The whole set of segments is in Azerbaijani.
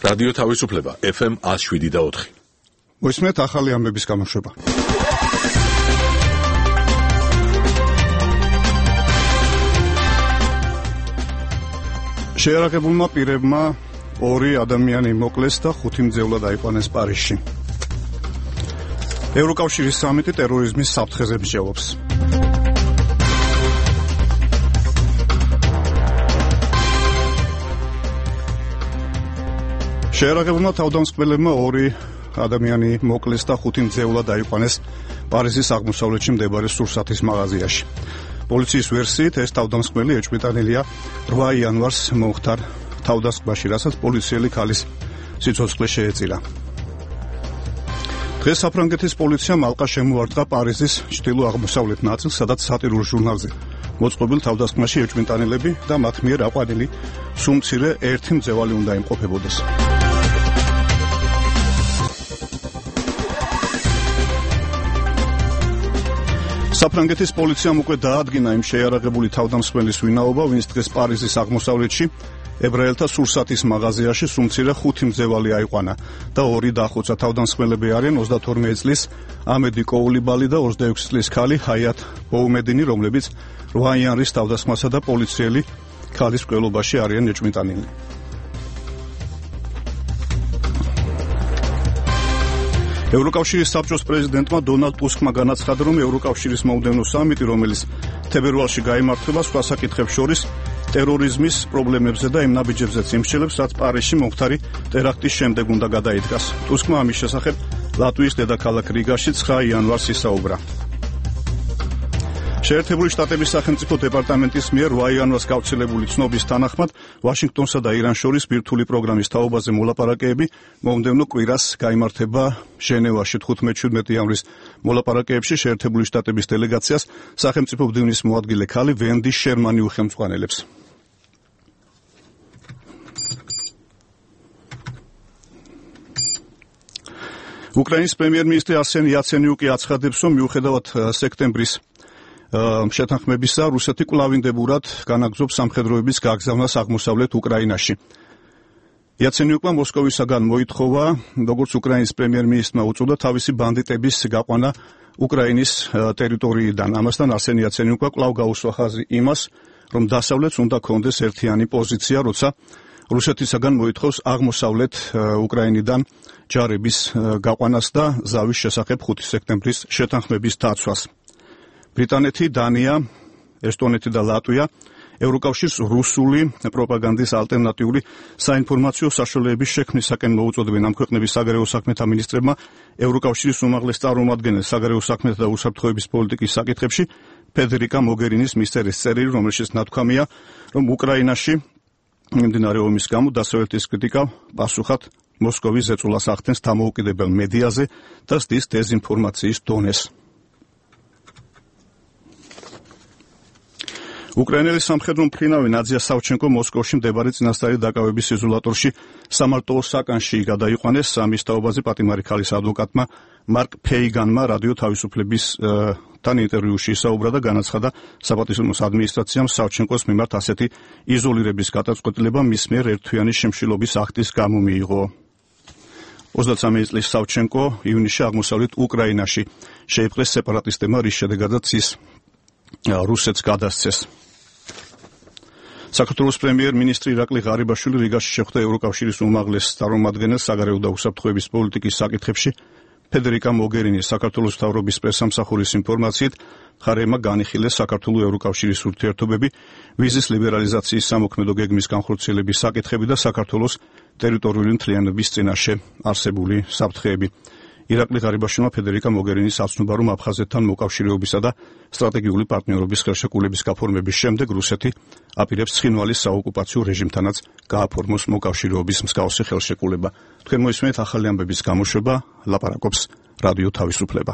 რადიო თავისუფლება FM 107.4. მოისმენთ ახალი ამბების გამოშვება. შეიარაღებულმა პირებმა 2 ადამიანი მოკლეს და 5 მძევლად აიყვანეს პარიზში. ევროკავშირის სამიტი ტერორიზმის საფრთხეზე მსჯელობს. შეიარაღებულმა თავდამსხმელებმა 2 ადამიანი მოკლეს და 5 მძევლად აიყვანეს პარიზის აღმოსავლეთში მდებარე სურსათის მაღაზიაში. პოლიციის ვერსიით ეს თავდამსხმელი ეჭვმიტანილია 8 იანვარს მომხდარ თავდასხმაში, რასაც პოლიციელი ქალის სიცოცხლე შეეწირა. დღეს საფრანგეთის პოლიციამ ალყა შემოარტყა პარიზის ჩრდილო-აღმოსავლეთ ნაწილს, სადაც სატირულ ჟურნალზე მოწყობილ თავდასხმაში ეჭვმიტანილები და მათ მიერ აყვანილი სუმცირე 1 მძევალი უნდა იმყოფებოდეს. საფრანგეთის პოლიციამ უკვე დაადგინა იმ შეიარაღებული თავდამსხმელის ვინაობა, ვინც დღეს პარიზის აღმოსავლეთში ებრაელთა სურსათის მაღაზიაში სუმცირე 5 მძევალი აიყვანა და 2 დახოცა. თავდამსხმელები არიან 32 წლის ამედი კოულიბალი და 26 წლის ქალი ჰაიათ ბოუმედინი, რომლებიც 8 იანვრის თავდასხმასა და პოლიციელი ქალის მკვლელობაში არიან ეჭვმიტანილი. ევროკავშირის საბჭოს პრეზიდენტმა დონალდ ტუსკმა განაცხადა, რომ ევროკავშირის მომდევნო სამიტი, რომელიც თებერვალში გაიმართება, სხვა საკითხებს შორის ტერორიზმის პრობლემებზე და იმ ნაბიჯებზეც იმსჯელებს, რაც პარიზში მომხდარი ტერაქტის შემდეგ უნდა გადაიდგას. ტუსკმა ამის შესახებ ლატვიის დედაქალაქ რიგაში 9 იანვარს ისაუბრა. შეერთებული შტატების სახელმწიფო დეპარტამენტის მიერ 8 იანვარს გავრცელებული ცნობის თანახმად ვაშინგტონსა და ირანს შორის ბირთვული პროგრამის თაობაზე მოლაპარაკეები მომდევნო კვირას გაიმართება ჟენევაში. 15-17 იანვრის მოლაპარაკეებში შეერთებული შტატების დელეგაციას სახელმწიფო მდივნის მოადგილე ქალი ვენდი შერმანი უხელმძღვანელებს. უკრაინის პრემიერ-მინისტრი არსენი იაცენიუკი აცხადებს, რომ მიუხედავად სექტემბრის შეთანხმებისა, რუსეთი კვლავინდებურად განაგრძობს სამხედროების გაგზავნას აღმოსავლეთ უკრაინაში. იაცენიუკმა მოსკოვისაგან მოითხოვა, როგორც უკრაინის პრემიერ-მინისტრმა უწოდა, თავისი ბანდიტების გაყვანა უკრაინის ტერიტორიიდან. ამასთან არსენი იაცენიუკმა კვლავ გაუსვა ხაზი იმას, რომ დასავლეთს უნდა ქონდეს ერთიანი პოზიცია, როცა რუსეთისაგან მოითხოვს აღმოსავლეთ უკრაინიდან ჯარების გაყვანას და ზავის შესახებ 5 სექტემბრის შეთანხმების დაცვას. ბრიტანეთი, დანია, ესტონეთი და ლატვია ევროკავშირს რუსული პროპაგანდის ალტერნატიული საინფორმაციო საშუალებების შექმნისაკენ მოუწოდებენ. ამ ქვეყნების საგარეო საქმეთა მინისტრებმა ევროკავშირის უმაღლეს წარმომადგენელ საგარეო საქმეთა და უსაფრთხოების პოლიტიკის საკითხებში ფედერიკა მოგერინის მისწერეს წერილი, რომელშიც ნათქვამია, რომ უკრაინაში მიმდინარე ომის გამო დასავლეთის კრიტიკა პასუხად მოსკოვის ზეწოლას ახდენს დამოუკიდებელ მედიაზე და ზრდის დეზინფორმაციის დონეს. უკრაინელი სამხედრო მფრინავი ნადზია სავჩენკო მოსკოვში მდებარე წინასწარი დაკავების იზოლატორში სამარტოულ საკანში გადაიყვანეს. ამის თაობაზე პატიმარი ქალის ადვოკატმა მარკ ფეიგანმა რადიო თავისუფლებასთან ინტერვიუში ისაუბრა და განაცხადა, საპატისმოს ადმინისტრაციამ სავჩენკოს მიმართ ასეთი იზოლირების გადაწყვეტილება მის მიერ ერთთვიანი შემშილობის აქტის გამო მიიღო. 33 წლის სავჩენკო ივნისში აღმოსავლეთ უკრაინაში შეიპყრეს სეპარატისტებმა, რის შედეგადაც ის რუსეთს გადასცეს. საქართველოს პრემიერ-მინისტრი ირაკლი ღარიბაშვილი რიგაში შეხვდა ევროკავშირის უმაღლეს წარმომადგენელს საგარეო და უსაფრთხოების პოლიტიკის საკითხებში ფედერიკა მოგერინი. საქართველოს მთავრობის პრესამსახურის ინფორმაციით, მხარეებმა განიხილეს საქართველოს ევროკავშირის ურთიერთობები, ვიზის ლიბერალიზაციის სამოქმედო გეგმის განხორციელების საკითხები და საქართველოს ტერიტორიული მთლიანობის წინაშე არსებული საფრთხეები. ირაკლი ღარიბაშვილმა ფედერიკა მოგერინის აცნობა, რომ აფხაზეთთან მოკავშირეობისა და სტრატეგიული პარტნიორობის ხელშეკრულების გაფორმების შემდეგ რუსეთი აპირებს ცხინვალის საოკუპაციო რეჟიმთანაც გააფორმოს მოკავშირეობის მსგავსი ხელშეკრულება. თქვენ მოისმენთ ახალი ამბების გამოშვება, ლაპარაკობს რადიო თავისუფლება.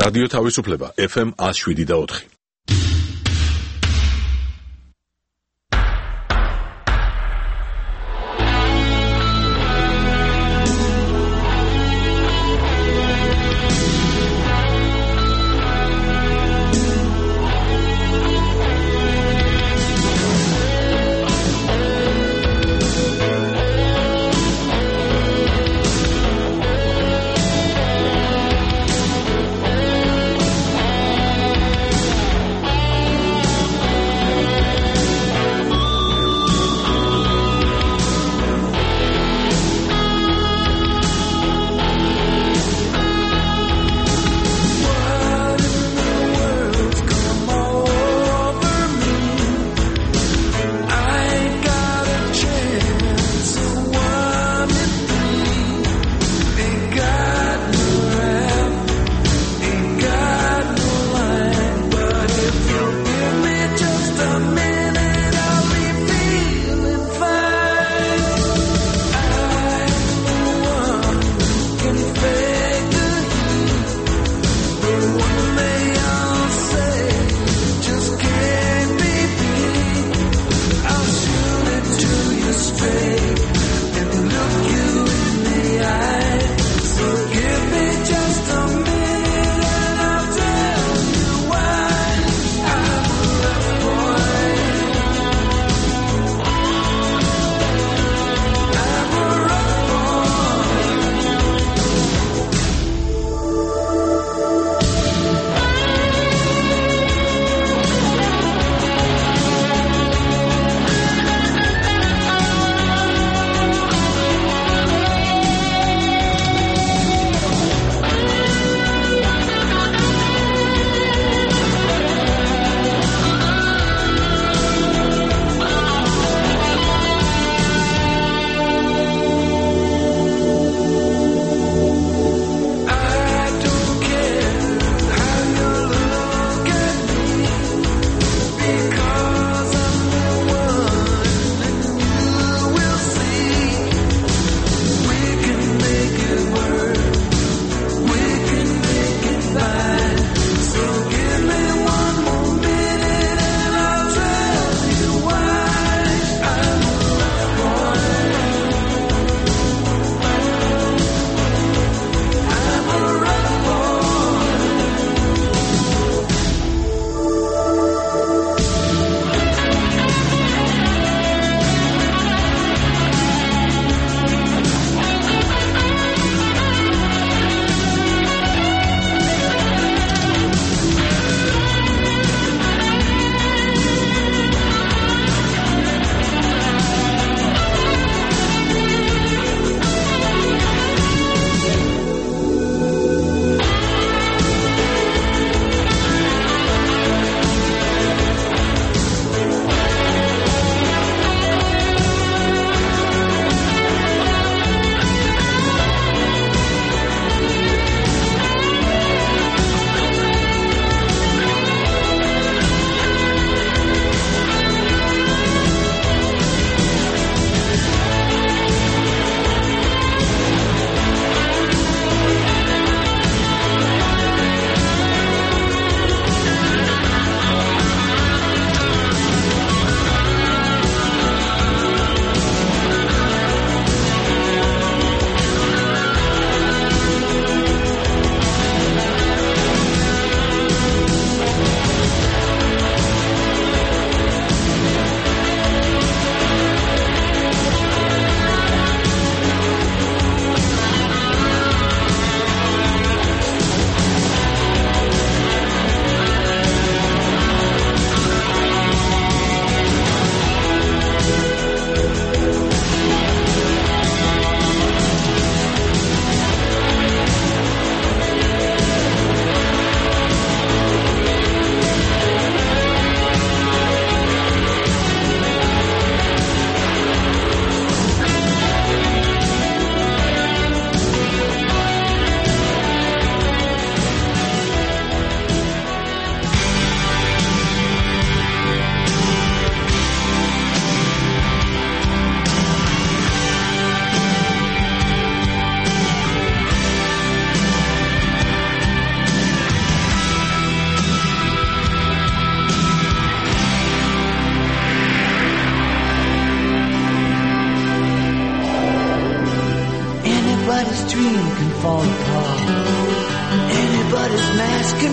რადიო თავისუფლება FM 107.4.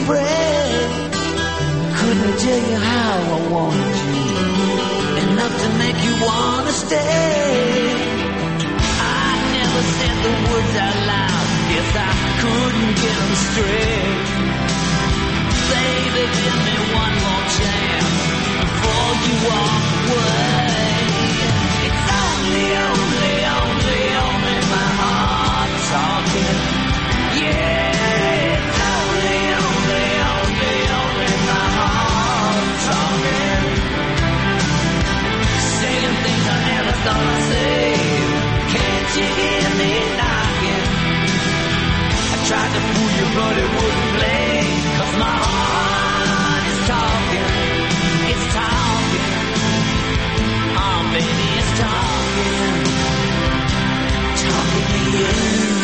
afraid. Couldn't tell you how I wanted you, enough to make you wanna stay. I never said the words out loud, guess I couldn't get them straight. Baby, give me one more chance before you walk away. It's only my heart talking. Yeah, it's only my heart talking. Saying things I never thought I'd say. Can't you hear me knocking? I tried to fool you, but it wouldn't play. 'Cause my heart is talking. It's talking. Oh, baby, it's talking. Talking to you.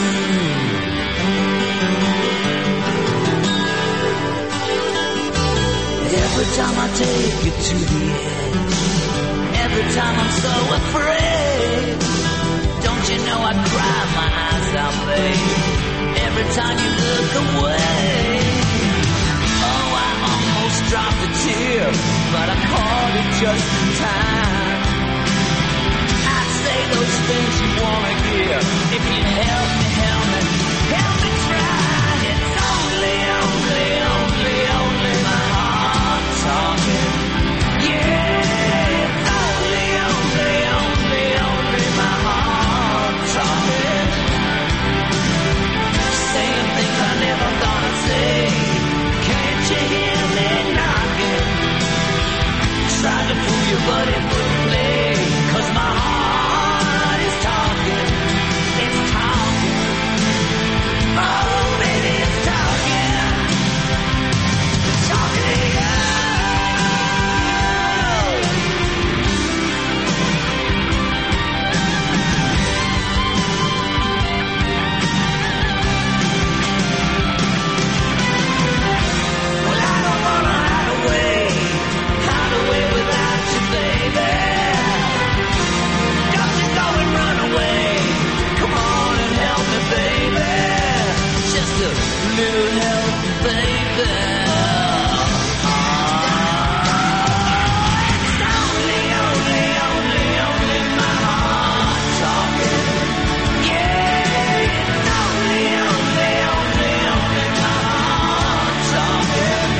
Every time I take you to the edge, every time I'm so afraid, don't you know I cry my eyes out, babe, every time you look away. Oh, I almost dropped a tear, but I caught it just in time. I'd say those things you wanna hear, if you help me try. It's only my heart talking. Yeah, it's only my heart talking. Saying things I never thought I'd say. Can't you hear me knocking? Tried to fool you, but it wouldn't play. 'Cause my heart is talking. It's talking. Oh, baby, it's talking. It's talking to you. Well, I don't wanna hide away without you, baby. Don't you go and run away. Come on and help me, baby. Just a little help, baby. It's only my heart talking. Yeah, it's only my heart talking.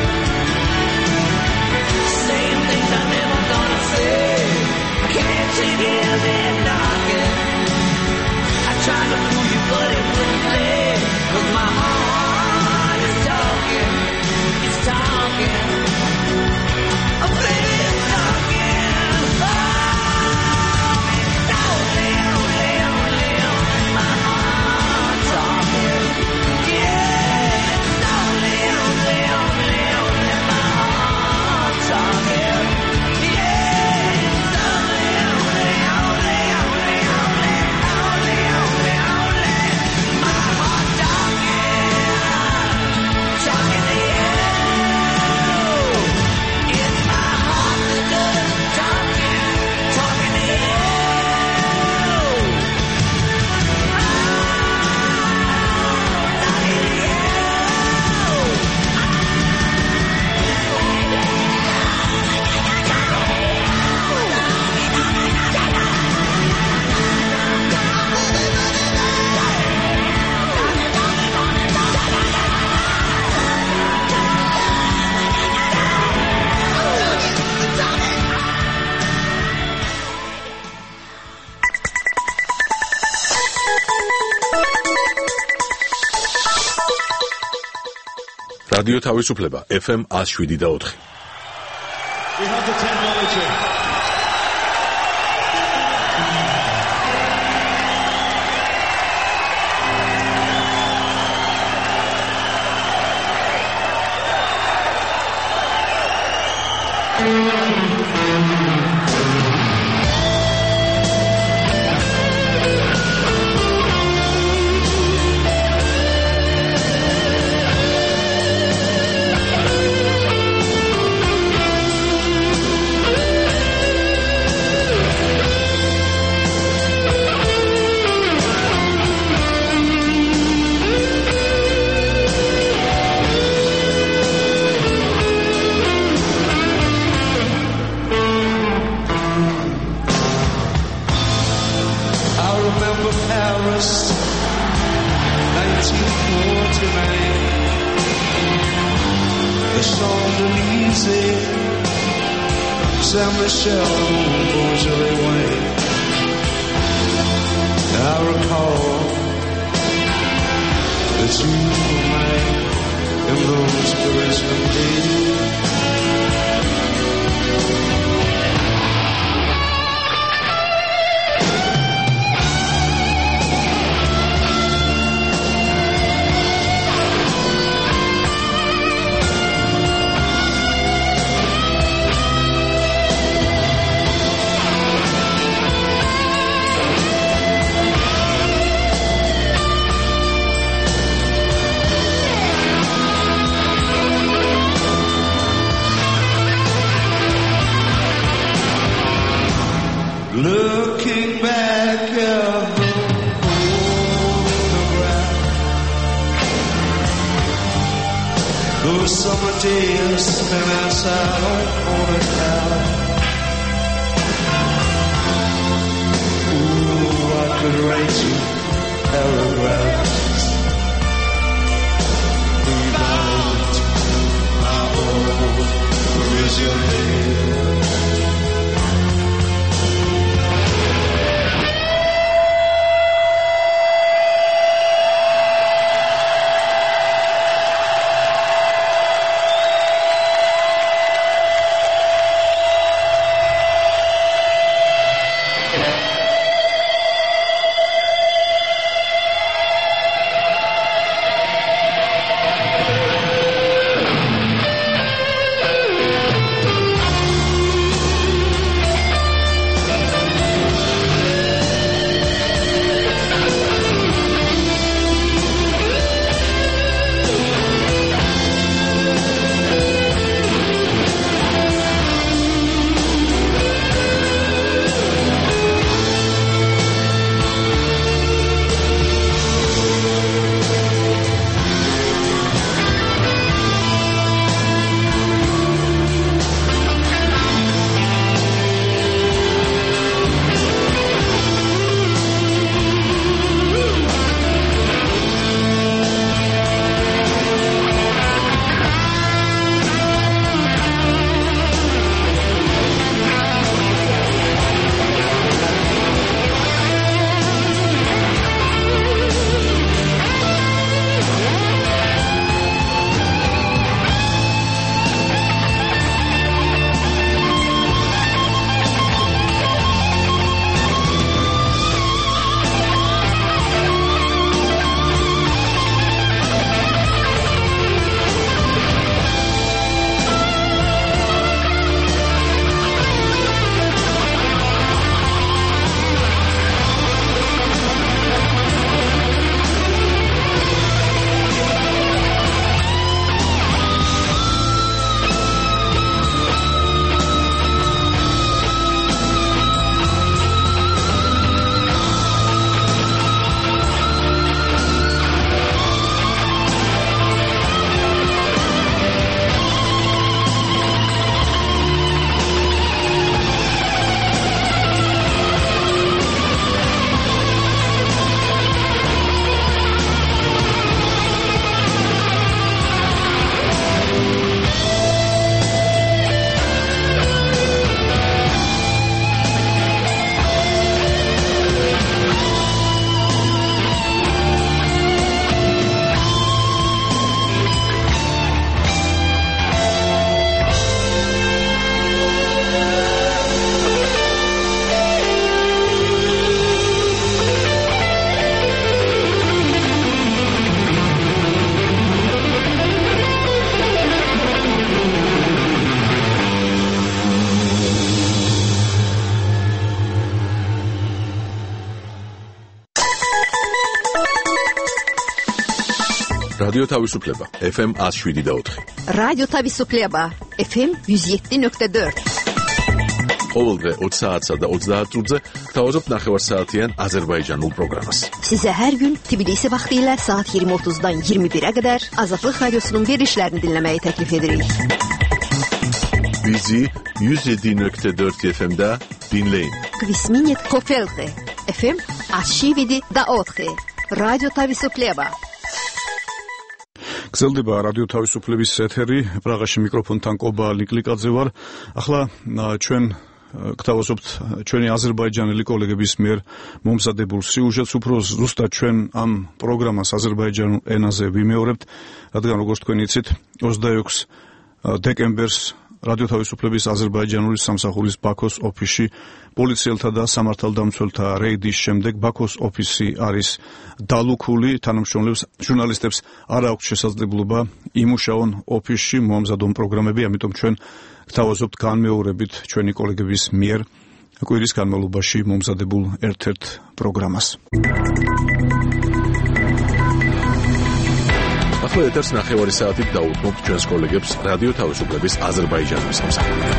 Saying things I never thought I'd say. Can't you hear me knocking? I tried to fool you, but it wouldn't play. 'Cause my heart is talking. It's talking. Oh, baby, it's talking. Oh, it's only my heart talking. Yeah, it's only my heart talking. Yeah, it's only my heart talking. Talking to you. It's my heart that's talking. Talking to you. Talking to you. რადიო თავისუფლება FM 107.4. We have the technology. see San Michelle on Beaujolais Way. I recall that you were mine in those Parisian days. Looking back at the photograph, those summer days spent outside on the town. Ooh, I could write you paragraphs about my old Parisian days. რადიო თავისუფლება FM 107.4. რადიო თავისუფლება FM 107.4. ყოველდღე 20 საათსა და 30 წუთზე გთავაზობთ ნახევარსაათიან აზერბაიჯანულ პროგრამას. Size her gün Tbilisi vaxtilə saat 20:30-dan 21-ə qədər Azadlıq Radiosunun verilişlərini dinləməyi təklif edirik. Bizi 107.4 FM-də dinləyin. Kvisminit Kofelte FM 107.4. Radyo Tavisupleba. გრძელდება რადიო თავისუფლების ეთერი, პრაღაში მიკროფონთან კობა ლიკლიკაძე ვარ. ახლა ჩვენ გთავაზობთ ჩვენი აზერბაიჯანელი კოლეგების მიერ მომზადებულ სიუჟეტს, უფრო ზუსტად ჩვენ ამ პროგრამას აზერბაიჯანულ ენაზე ვიმეორებთ, რადგან როგორც თქვენ იცით, 26 დეკემბერს რადიო თავისუფლების აზერბაიჯანული სამსახურის ბაქოს ოფისში პოლიციელთა და სამართალდამცველთა რეიდის შემდეგ ბაქოს ოფისი არის დალუქული, თანამშრომლებს ჟურნალისტებს არ აქვს შესაძლებლობა იმუშაონ ოფისში, მოამზადონ პროგრამები, ამიტომ ჩვენ გთავაზობთ განმეორებით ჩვენი კოლეგების მიერ კვირის განმავლობაში მომზადებულ ერთ-ერთ პროგრამას. ახლა ეთერს ნახევარი საათით დაუთმობთ ჩვენს კოლეგებს რადიო თავისუფლების აზერბაიჯანის სამსახურიდან.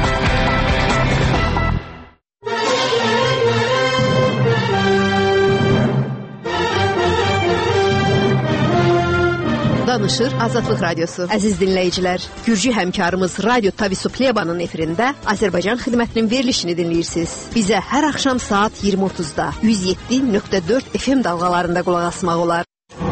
Danışır Azadlıq Radyosu. Əziz dinləyicilər, Gürcü həmkarımız Radyo Tavisuplebanın efirində Azərbaycan xidmətinin verilişini dinləyirsiniz. Bizə hər axşam saat 20:30-da 107.4 FM dalğalarında qulaq asmaq olar.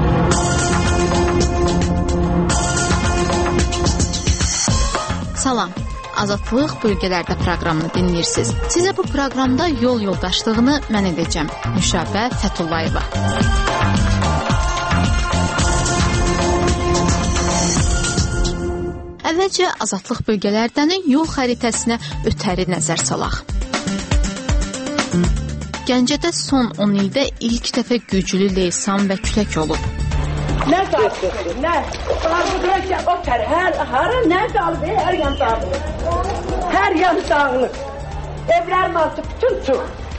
Salam. Azadlıq bölgələrdə proqramını dinləyirsiniz. Sizə bu proqramda yol yoldaşlığını mən edəcəm. Nüşabə Fətullayeva. Əvvəlcə azadlıq bölgələrdənin yol xəritəsinə ötəri nəzər salaq. Gəncədə son 10 ildə ilk dəfə güclü leysan və külək olub. Nə qaldı? Nə? Qarşıdakı o tər hər nə qaldı? Hər yan dağılır. Hər yan dağılır. Evlərin altı bütün su.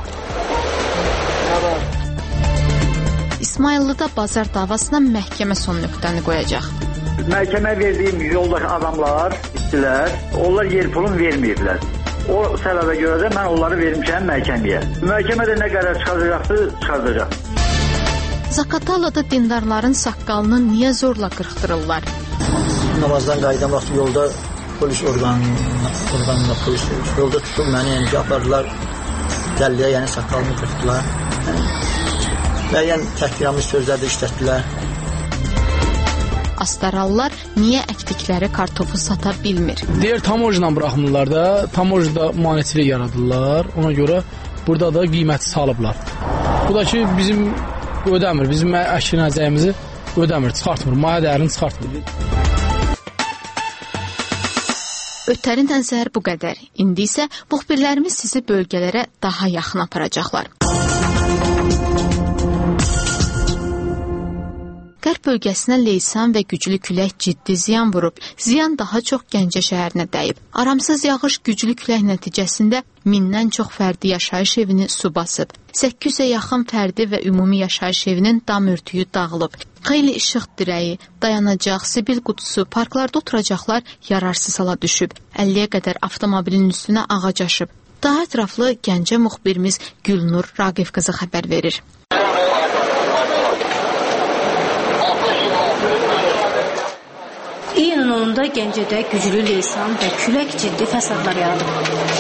İsmayıllıda bazar davasına məhkəmə son nöqtəni qoyacaq. Məhkəmə verdiyim yoldaş adamlar, işçilər, onlar yer pulunu verməyiblər. O səbəbə görə də mən onları vermişəm məhkəməyə. Məhkəmədə nə qərar çıxaracaqsa, çıxaracaq. Zaqatalada dindarların saqqalını niyə zorla qırxdırırlar? Namazdan qayıdan vaxt yolda polis orqanına polis yolda tutub məni, yəni apardılar dəlliyə, yəni saqqalını qırxdılar. Müəyyən təhqiramiz sözlər də işlətdilər. Astarallar niyə əkdikləri kartofu sata bilmir? Deyir tamojla buraxmırlar da, tamojda maneçilik yaradırlar. Ona görə burada da qiyməti salıblar. Bu da ki bizim ödəmir, bizim əşkinəcəyimizi ödəmir, çıxartmır, maya dəyərini çıxartmır. Ötəri nəzər bu qədər. İndi isə müxbirlərimiz sizi bölgələrə daha yaxın aparacaqlar. Qərb bölgəsinə leysan və güclü külək ciddi ziyan vurub. Ziyan daha çox Gəncə şəhərinə dəyib. Aramsız yağış güclü külək nəticəsində mindən çox fərdi yaşayış evini su basıb. 800-ə yaxın fərdi və ümumi yaşayış evinin dam örtüyü dağılıb. Xeyli işıq dirəyi, dayanacaq, sibil qutusu, parklarda oturacaqlar yararsız hala düşüb. 50-yə qədər avtomobilin üstünə ağac aşıb. Daha ətraflı Gəncə müxbirimiz Gülnur Raqif qızı xəbər verir. İyunun 10-da Gəncədə güclü leysan və külək ciddi fəsadlar yaradıb.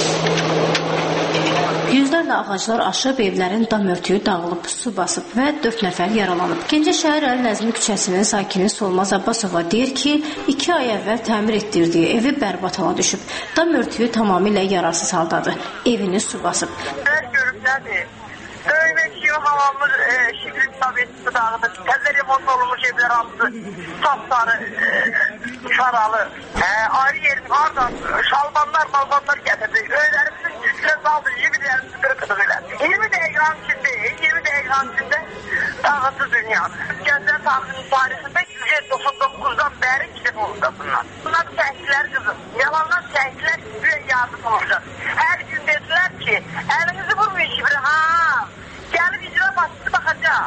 Yüzlərlə ağaclar aşıb, evlərin dam örtüyü dağılıb, su basıb və 4 nəfər yaralanıb. Gəncə şəhər Əli Nəzmi küçəsinin sakini Solmaz Abbasova deyir ki, 2 ay əvvəl təmir etdirdiyi evi bərbad hala düşüb. Dam örtüyü tamamilə yararsız haldadır. Evini su basıb. Görüb nədir? Öymək kimi havamız şibrit sabitisi dağıdır. Təzə remont olunmuş evlər altı, sapsarı, şaralı. Ayrı yerin ardından şalbanlar, malbanlar gətirdi. Öylərimizin üstüne saldı, jibirlərimizi qırıqıdır elə. 20 dəqiqanın içində dağıtı dünyanı. Gəncə tarixinin tarixində 199-dan bəri kitib oldu bunlar. Bunlar şəhidlər qızım. Yalanlar şəhidlər güya yardım olacaq. Hər gün dedilər ki, əlinizi vurmayın şibri, gəlib icra başçısı baxacaq.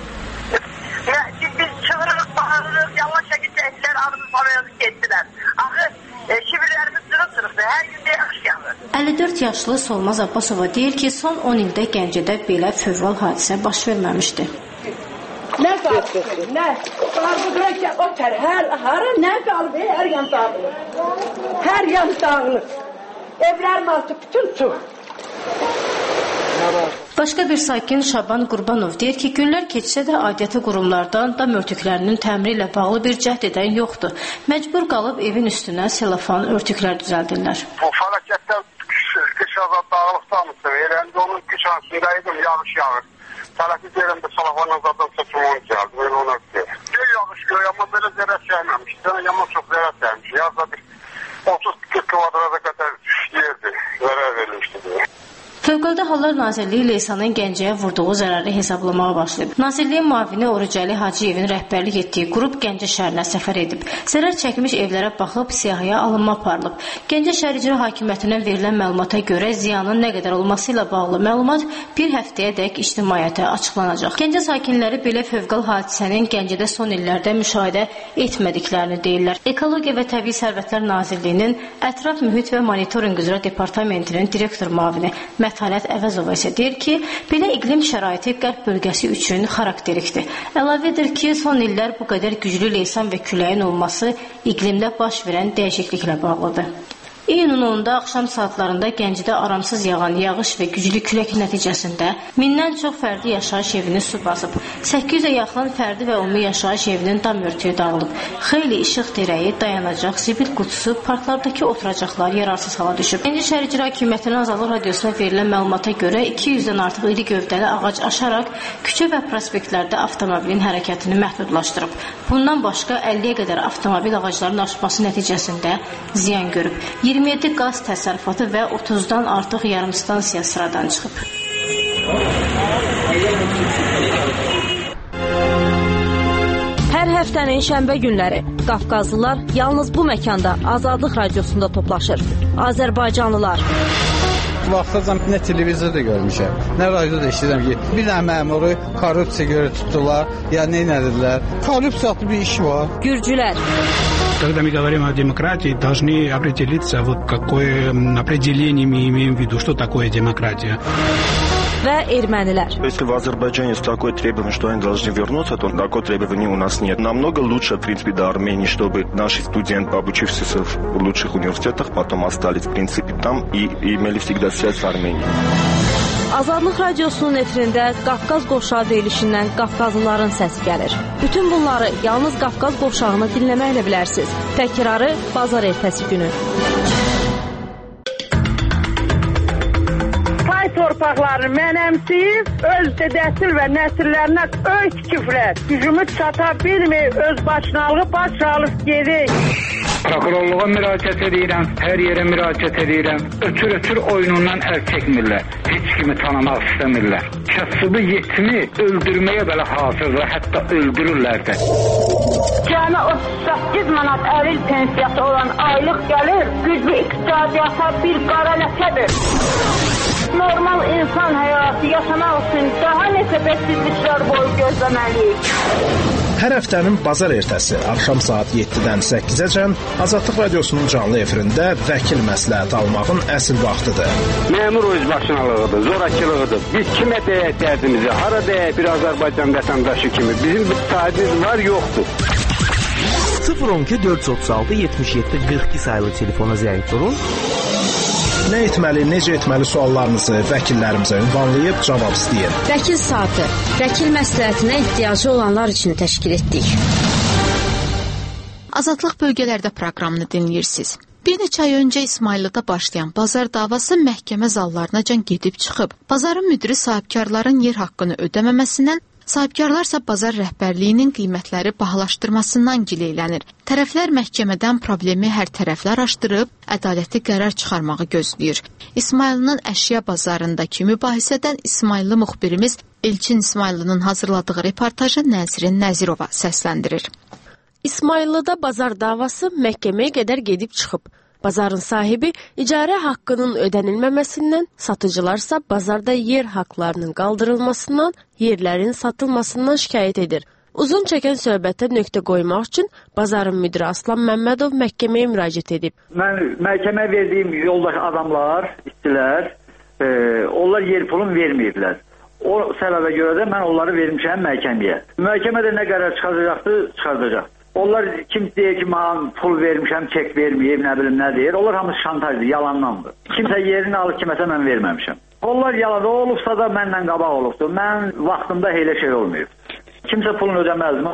Biz çığırırıq, bağırırıq, yalan şəkil şəhidlər adını parayazı getdilər. Axı şibirlərimiz sırıq-sırıqdır, hər gün də yaxşı yanır. 54 yaşlı Solmaz Abbasova deyir ki, son 10 ildə Gəncədə belə fövral hadisə baş verməmişdi. Nə qaldı? Nə? Qarşıdakı o tər hər nə qaldı? Hər yan dağılır. Hər yan dağılır. Evlərin altı bütün su. Başqa bir sakin Şaban Qurbanov deyir ki, günlər keçsə də aidiyyəti qurumlardan dam örtüklərinin təmiri ilə bağlı bir cəhd edən yoxdur. Məcbur qalıb evin üstünə selofan örtüklər düzəldirlər. Bu fəlakətdə qış dağılıqdanmışdı. Yerəndə onun qış ansındaydım, yağış yağır. Fəlakət yerində selofan zaten saçımı gəldi. Böyle ona deyir. Gel yağış göy ama böyle zərət gəlməmiş. Yaman çox zərət gəlmiş. Yazda bir 30-40 kvadrata qədər yerdi. Zərər verilmişdi diye. Fövqəladə Hallar Nazirliyi Leysanın Gəncəyə vurduğu zərəri hesablamağa başlayıb. Nazirliyin müavini Orucəli Hacıyevin rəhbərlik etdiyi qrup Gəncə şəhərinə səfər edib. Zərər çəkmiş evlərə baxıb siyahıya alınma aparılıb. Gəncə şəhər icra hakimiyyətindən verilən məlumata görə ziyanın nə qədər olması ilə bağlı məlumat bir həftəyədək ictimaiyyətə açıqlanacaq. Gəncə sakinləri belə fövqəl hadisənin Gəncədə son illərdə müşahidə etmədiklərini deyirlər. Ekologiya və Təbii Sərvətlər Nazirliyinin Ətraf Mühit və Monitorinq üzrə Departamentinin direktor müavini Mətanət Əvəzova isə deyir ki, belə iqlim şəraiti qərb bölgəsi üçün xarakterikdir. Əlavə edir ki, son illər bu qədər güclü leysan və küləyin olması iqlimdə baş verən dəyişikliklə bağlıdır. İyunun 10-da axşam saatlarında Gəncədə aramsız yağan yağış və güclü külək nəticəsində 1000-dən çox fərdi yaşayış evini su basıb. 800-ə yaxın fərdi və ümumi yaşayış evinin dam örtüyü dağılıb. Xeyli işıq dirəyi, dayanacaq, zibil qutusu, parklardakı oturacaqlar yararsız hala düşüb. Gəncə şəhər icra hakimiyyətinin Azadlıq radiosuna verilən məlumata görə 200-dən artıq iri gövdəli ağac aşaraq küçə və prospektlərdə avtomobilin hərəkətini məhdudlaşdırıb. Bundan başqa 50-yə qədər avtomobil ağacların aşması nəticəsində ziyan görüb. 27 qaz təsərrüfatı və 30-dan artıq yarım stansiya sıradan çıxıb. Hər həftənin şənbə günləri Qafqazlılar yalnız bu məkanda Azadlıq radiosunda toplaşır. Azərbaycanlılar. Vaxtacan nə televizorda görmüşəm, nə radioda eşidirəm ki, bir dənə məmuru korrupsiya görə tutdular, ya nə edildilər. Korrupsiyalı bir iş var. Gürcülər. Когда мы говорим о демократии, должны определиться, вот какое определение мы имеем в виду, что такое демократия. Və ermənilər. Если в Азербайджане есть такое требование, что они должны вернуться, то такое требование у нас нет. Намного лучше, в принципе, до Армении, чтобы наши студенты, обучившиеся в лучших университетах, потом остались, в принципе, там и имели всегда связь с Арменией. Azadlıq radiosunun efirində Qafqaz qovşağı deyilişindən Qafqazlıların səsi gəlir. Bütün bunları yalnız Qafqaz qovşağını dinləməklə bilərsiniz. Təkrarı bazar ertəsi günü. Pay torpaqlarını mənəmsiyib, öz dədəsil və nəsillərinə öz küfrət. Gücümü çata bilmir, öz başınalığı baş alıb gedir. Prokurorluğa müraciət edirəm, hər yerə müraciət edirəm. Ötür oyunundan əl çəkmirlər. Heç kimi tanımaq istəmirlər. Kasıbı yetimi öldürməyə belə hazırdır, hətta öldürürlər də. Cəmi 38 manat əril pensiyası olan aylıq gəlir, güclü iqtisadiyyata bir qara ləkədir. Normal insan həyatı yaşamaq üçün daha neçə bədsizliklər boyu gözləməliyik. Hər həftənin bazar ertəsi axşam saat 7-dən 8-əcən Azadlıq radiosunun canlı efirində vəkil məsləhət almağın əsl vaxtıdır. Məmur özbaşınalığıdır, zorakılığıdır. Biz kimə deyək dərdimizi, hara deyək bir Azərbaycan vətəndaşı kimi. Bizim bir sahibimiz var, yoxdur. 012 436 77 42 sayılı telefona zəng vurun. Nə etməli, necə etməli suallarınızı vəkillərimizə ünvanlayıb cavab istəyin. Vəkil saatı, vəkil məsləhətinə ehtiyacı olanlar üçün təşkil etdik. Azadlıq bölgələrdə proqramını dinləyirsiniz. Bir neçə ay öncə İsmayıllıda başlayan bazar davası məhkəmə zallarınacan gedib çıxıb. Bazarın müdiri sahibkarların yer haqqını ödəməməsindən, sahibkarlarsa bazar rəhbərliyinin qiymətləri bahalaşdırmasından gileylənir. Tərəflər məhkəmədən problemi hər tərəfli araşdırıb, ədalətli qərar çıxarmağı gözləyir. İsmayıllının əşya bazarındakı mübahisədən İsmayıllı müxbirimiz Elçin İsmayıllının hazırladığı reportajı Nəzrin Nəzirova səsləndirir. İsmayıllıda bazar davası məhkəməyə qədər gedib çıxıb. Bazarın sahibi icarə haqqının ödənilməməsindən, satıcılarsa bazarda yer haqlarının qaldırılmasından, yerlərin satılmasından şikayət edir. Uzun çəkən söhbətə nöqtə qoymaq üçün bazarın müdiri Aslan Məmmədov məhkəməyə müraciət edib. Mən məhkəməyə verdiyim yoldakı adamlar, işçilər, onlar yer pulunu verməyiblər. O səbəbə görə də mən onları vermişəm məhkəməyə. Məhkəmədə nə qərar çıxardacaq. Onlar kim deyir ki, mən pul vermişəm, çek verməyib, nə bilim nə deyir. Onlar hamısı şantajdır, yalandandır. Kimsə yerini alır, kiməsə mən verməmişəm. Onlar yalan olubsa da məndən qabaq olubdur. Mən vaxtımda elə şey olmayıb. Kimsə pulunu ödəməzdim.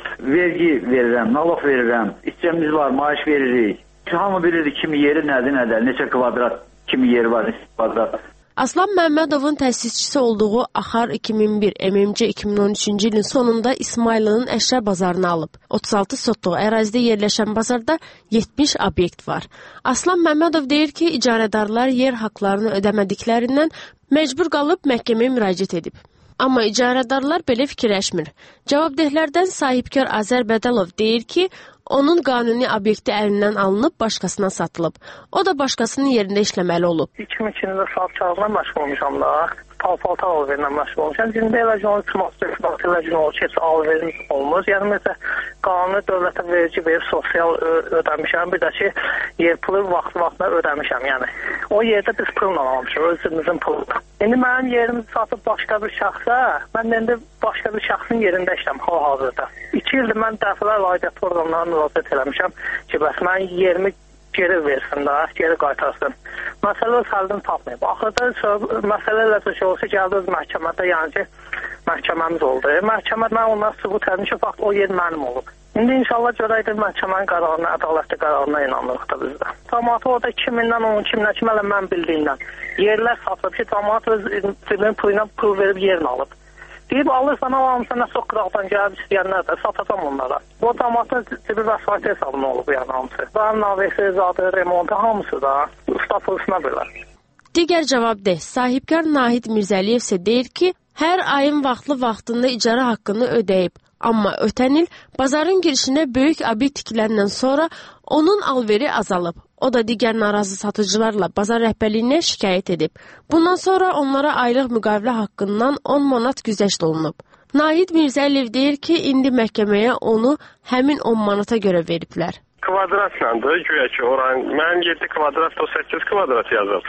Vergi verirəm, naloq verirəm, işçimiz var, maaş veririk. Hamı bilir kimi yeri nədir, neçə kvadrat kimi yeri var, neçə kvadrat. Aslan Məmmədovun təsisçisi olduğu Axar 2001, MMC 2013-cü ilin sonunda İsmailinin əşya bazarını alıb. 36 sotluq ərazidə yerləşən bazarda 70 obyekt var. Aslan Məmmədov deyir ki, icarədarlar yer haqlarını ödəmədiklərindən məcbur qalıb məhkəməyə müraciət edib. Amma icarədarlar belə fikirləşmir. Cavabdehlərdən sahibkar Azər Bədəlov deyir ki, onun qanuni obyekti əlindən alınıb başqasına satılıb. O da başqasının yerində işləməli olub. 2002-ci ildə sahibkarlıqla məşğul olmuşam da. Pal-palta alverlə məşğul olmuşam. Cində eləcə onu tutmaq eləcə onu heç alverimiz olmaz. Yəni, məsələn, qanuni dövlətə verici verib sosial ödəmişəm. Bir də ki, yer pulu vaxtına ödəmişəm. Yəni, o yerdə biz pulla almışıq, özümüzün puluna. İndi mənim yerimi satıb başqa bir şəxsə, mən indi başqa bir şəxsin yerində işləm hal-hazırda. 2 ildir mən dəfələrlə aidiyyatı orqanlarına müraciət eləmişəm ki, bəs mən yerimi geri versin də, geri qaytarsın. Məsələ öz həllini tapmayıb. Axırda məsələ elə bir şey olsa gəldi öz məhkəmədə, yəni ki, məhkəməmiz oldu. Məhkəmədə mən ondan sübut etdim ki, vaxt o yer mənim olub. İndi inşallah görəydir məhkəmənin qərarına, ədalətli qərarına inanırıq da bizdə. Cəmaatı orada 2000-dən 12-dən kimi elə mən bildiyimdən yerlər satılıb ki, cəmaat öz puluna pul verib yerini alıb. Deyib alırsan, alamsan, nə çox qıraqdan gəlib istəyənlər də satacam onlara. O cəmaatın tipi vəsait hesabına olub yəni hamısı. Bənim navəsi, zadı, remontu hamısı da usta polisine belə. Digər cavabdeh sahibkar Nahid Mirzəliyev isə deyir ki, hər ayın vaxtında icara haqqını ödəyib. Amma ötən il bazarın girişinə böyük obyekt tikiləndən sonra onun alveri azalıb. O da digər narazı satıcılarla bazar rəhbərliyinə şikayət edib. Bundan sonra onlara aylıq müqavilə haqqından 10 manat güzəşt olunub. Nahid Mirzəliyev deyir ki, indi məhkəməyə onu həmin 10 manata görə veriblər. Kvadratlandır, güya ki, oran mənim 7 kvadrat, o 8 kvadrat yazıb.